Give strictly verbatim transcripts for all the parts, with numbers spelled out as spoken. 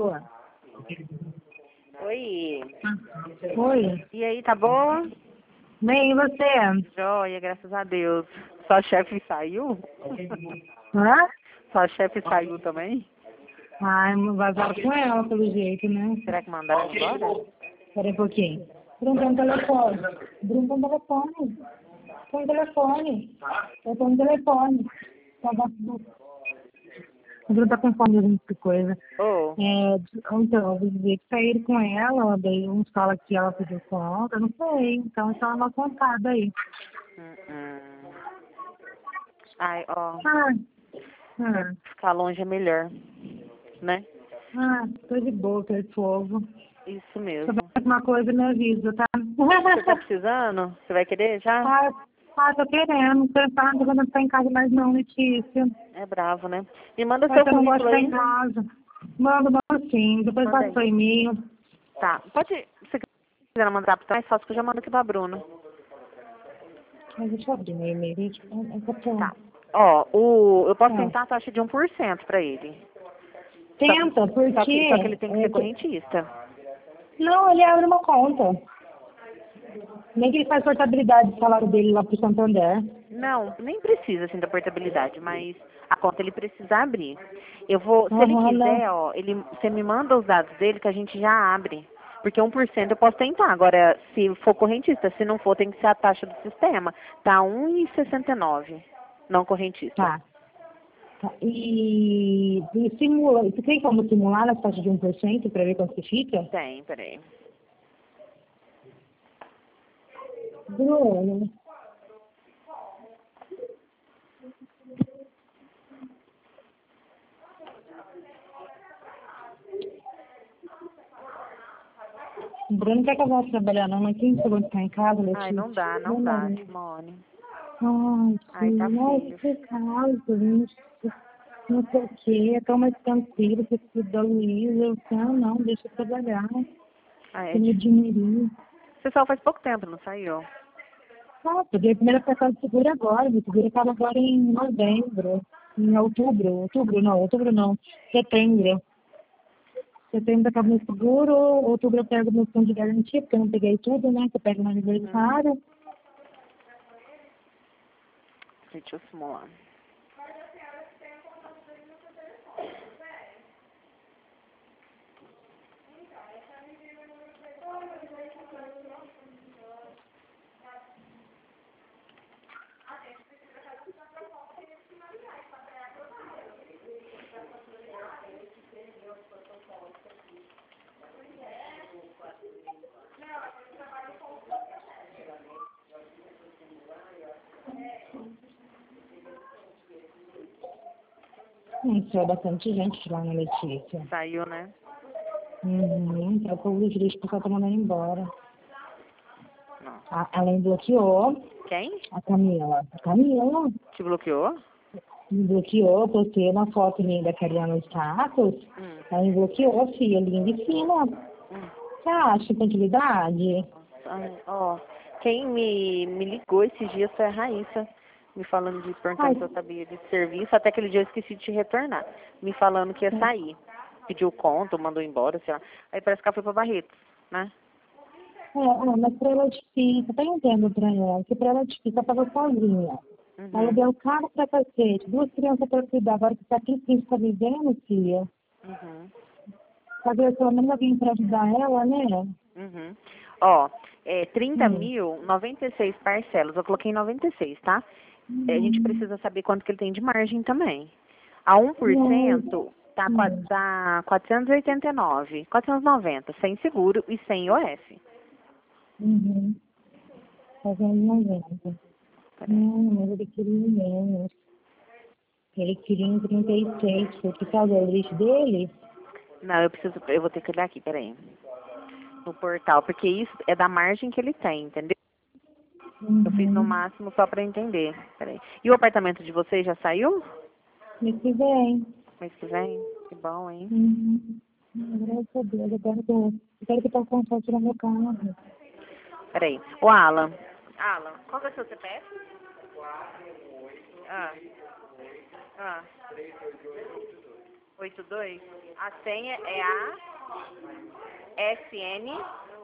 Alô? Oi. Oi. E aí, tá boa? Bem, e você? Joia, graças a Deus. Sua chefe saiu? Hã? Sua chefe saiu também? Ai, vazaram com ela, pelo jeito, né? Será que mandaram embora? Espera aí um pouquinho. Bruno, tem um telefone. Bruno, tem um telefone. Tem um telefone. Eu tenho um telefone. Tá bom. O Bruno tá com fome de alguma coisa. Ô, É, então, eu vou dizer que saíram com ela, daí uns falam que ela pediu conta, não sei. Então, isso é uma contada aí. hum, hum. Ai, ó, Ah, ah, ficar longe é melhor, né? ah, tô de boa, tô de fogo. Isso Se eu mesmo. alguma coisa, me avisa, tá? Você tá precisando? Você vai querer já? ah, ah, tô querendo. Pensando que eu não tô em casa mais não, Letícia. É bravo, né? Me manda Mas seu eu não gosto de currículo ficar em aí. casa. Manda, manda sim. Depois Manda passa aí. seu e-mail. Tá. Pode, se quiser mandar pra trás, faço que eu já mando aqui pra Bruno. Mas deixa eu abrir meu e-mail, gente. É, é pra... Tá. Ó, o, eu posso Ah. tentar a taxa de um por cento pra ele. Só que, Tenta, só, que, só que porque... ele tem que é ser que- correntista. Não, ele abre uma conta. Nem que ele faz portabilidade do salário dele lá pro Santander. Não, nem precisa assim da portabilidade, mas a conta ele precisa abrir. Eu vou, se ele Aham, não. quiser, ó, ele, você me manda os dados dele que a gente já abre. Porque um por cento eu posso tentar. Agora, se for correntista, se não for, tem que ser a taxa do sistema. Tá um e sessenta e nove, não correntista. Tá. Tá. E, e simula, você tem como simular a taxa de um por cento para ver quanto que fica? Tem, peraí. Bruno, o Bruno quer que eu vá trabalhar não, mas quem falou que tá em casa, Ai, Letícia? não dá, não Não, dá, não. Simone. Ai, Ai, tá sim, nossa, feio. que caso, gente. Não sei o quê, eu tô mais tranquilo, que tudo da Luísa. Eu falei, ah, não, deixa eu trabalhar, Ai, é eu me difícil. admirei. Você só faz pouco tempo, não saiu? Ah, peguei a primeira passagem de seguro agora, meu seguro estava agora em novembro, em outubro, outubro não, outubro não, setembro. Setembro acaba meu seguro, outubro eu pego meu fundo de garantia, porque eu não peguei tudo, né, que eu pego no Uhum. aniversário. Deixa eu simular. Hum, saiu bastante gente lá na Letícia. Saiu, né? Uhum, então o povo de jurídico só tá mandando embora. Não. A, ela me bloqueou, Quem? a Camila. A Camila Te bloqueou? me bloqueou, postei uma foto minha da Karina no status. Hum. Ela me bloqueou, filha, linda e fina. Hum. Você acha tranquilidade? Ai, ó, quem me, me ligou esses dias foi a Raíssa, me falando de, Ai, perguntando se eu sabia de serviço, até aquele dia eu esqueci de te retornar, me falando que ia sair. Pediu conta, mandou embora, sei lá. Aí parece que ela foi pra Barretos, né? é, é, mas pra ela é difícil, eu entendo pra ela, que pra ela é difícil, ela tava sozinha. Ela Uhum, deu cara pra cacete, duas crianças pra cuidar, agora que tá aqui, que a gente tá vivendo, filha. uhum, Sabe, pelo menos alguém pra ajudar ela, né? uhum. Ó, é, trinta Hum. mil, noventa e seis parcelas, eu coloquei noventa e seis, tá? É, a gente Hum. precisa saber quanto que ele tem de margem também. A um por Hum. cento tá, qua- Hum. tá quatrocentos e oitenta e nove, quatrocentos e noventa, sem seguro e sem I O F. Uhum. Fazendo noventa. Peraí. Não, mas ele queria menos. Ele queria em trinta e seis, foi por causa do lixo dele? Não, eu preciso, eu vou ter que olhar aqui, peraí. No portal, porque isso é da margem que ele tem, entendeu? Eu fiz no Uhum. máximo só pra entender. Peraí. E o apartamento de vocês já saiu? Mês que vem. Mês que vem? Que bom, hein? Uhum. Graças a Deus, eu quero que eu, eu quero que eu possa comprar tirar meu carro. Peraí. O Alan. Alan, qual que é o seu C P F? Ah. Ah. oito dois. A senha é a S N.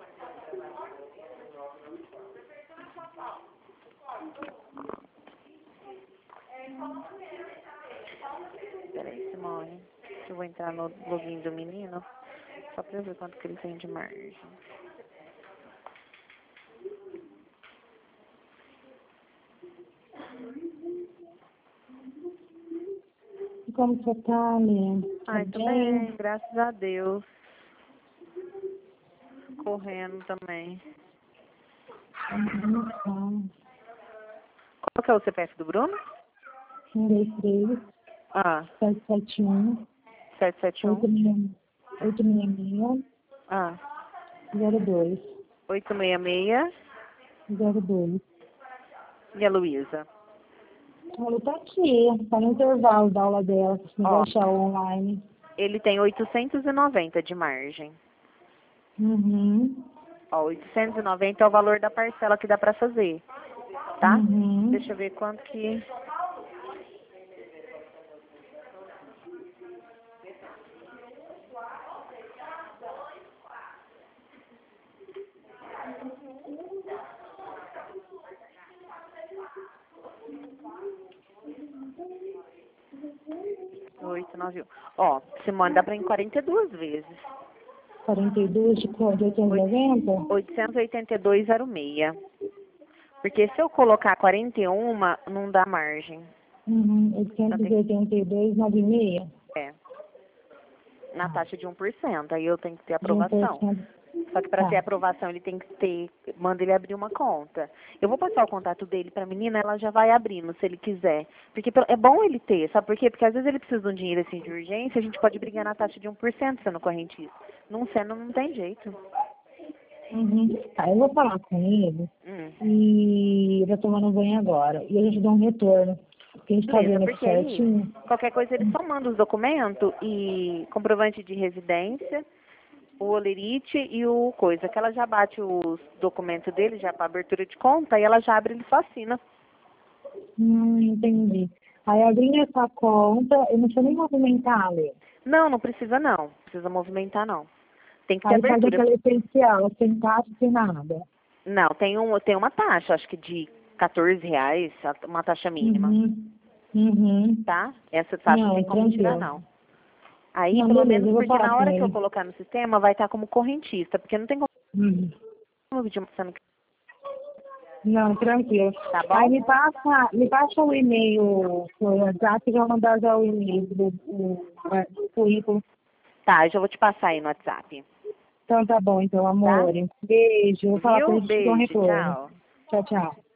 Peraí, Simone. Eu vou entrar no login do menino. Só pra eu ver quanto que ele tem de margem. E como você tá, né? Ai, Tá tô bem? bem, graças a Deus. Correndo também. Uhum. Qual que é o C P F do Bruno? um, dois, três, Ah, sete, sete, um, sete sete oito, um. seis, oito, seis, seis, Ah, zero, dois, oito seis seis. zero, dois. E a Luísa? Ela tá aqui, tá no intervalo da aula dela, se não vai Ó, achar online. ele tem oitocentos e noventa de margem. Uhum. Ó, oitocentos e noventa é o valor da parcela que dá pra fazer, tá? Uhum. Deixa eu ver quanto que... oito, nove, um. Ó, Simone, dá pra ir em quarenta e duas vezes. quarenta e dois de cor de oitocentos e noventa? oitocentos e oitenta e dois zero seis. Porque se eu colocar quarenta e um, não dá margem. Uhum. Então oitocentos e tem oitenta e dois, nove seis. que... É, na taxa de um por cento. Aí eu tenho que ter De um por aprovação. cento. Só que para ter Tá. aprovação ele tem que ter, manda ele abrir uma conta. Eu vou passar o contato dele para a menina, ela já vai abrindo se ele quiser. Porque é bom ele ter, sabe por quê? Porque às vezes ele precisa de um dinheiro assim de urgência, a gente pode brigar na taxa de um por cento sendo correntista. Não sendo, não tem jeito. Uhum. Tá, eu vou falar com ele Hum. e eu tô tomando banho agora. E a gente dá um retorno. Porque a gente tá Beleza, vendo aqui porque aí, certinho. qualquer coisa ele só manda os documentos e comprovante de residência, o olerite e o coisa, que ela já bate os documentos dele já para abertura de conta e ela já abre, ele só assina. Hum, entendi. Aí abrindo essa conta, eu não preciso nem movimentar, Lê. Não, não precisa não. Precisa movimentar não. Tem que ter Aí faz abertura. aquela essencial, sem taxa, sem nada. Não, tem, um, tem uma taxa, acho que de quatorze reais, uma taxa mínima, Uhum. Uhum. tá? Essa taxa não tem Não, como tirar tranquilo. não. Aí, Não, pelo beleza, menos, eu vou porque falar na com hora que eu ele. colocar no sistema, vai estar como correntista, porque não tem Uhum. como pedir uma sendo- Não, tranquilo. tá Aí bom? me passa, me passa o e-mail por WhatsApp que eu vou mandar já o e-mail do, do, do currículo. Tá, eu já vou te passar aí no WhatsApp, Então tá bom, então, tá? amor. Beijo. Vou falar com Viu? ele e te dou um Beijo, retorno. tchau. Tchau, tchau.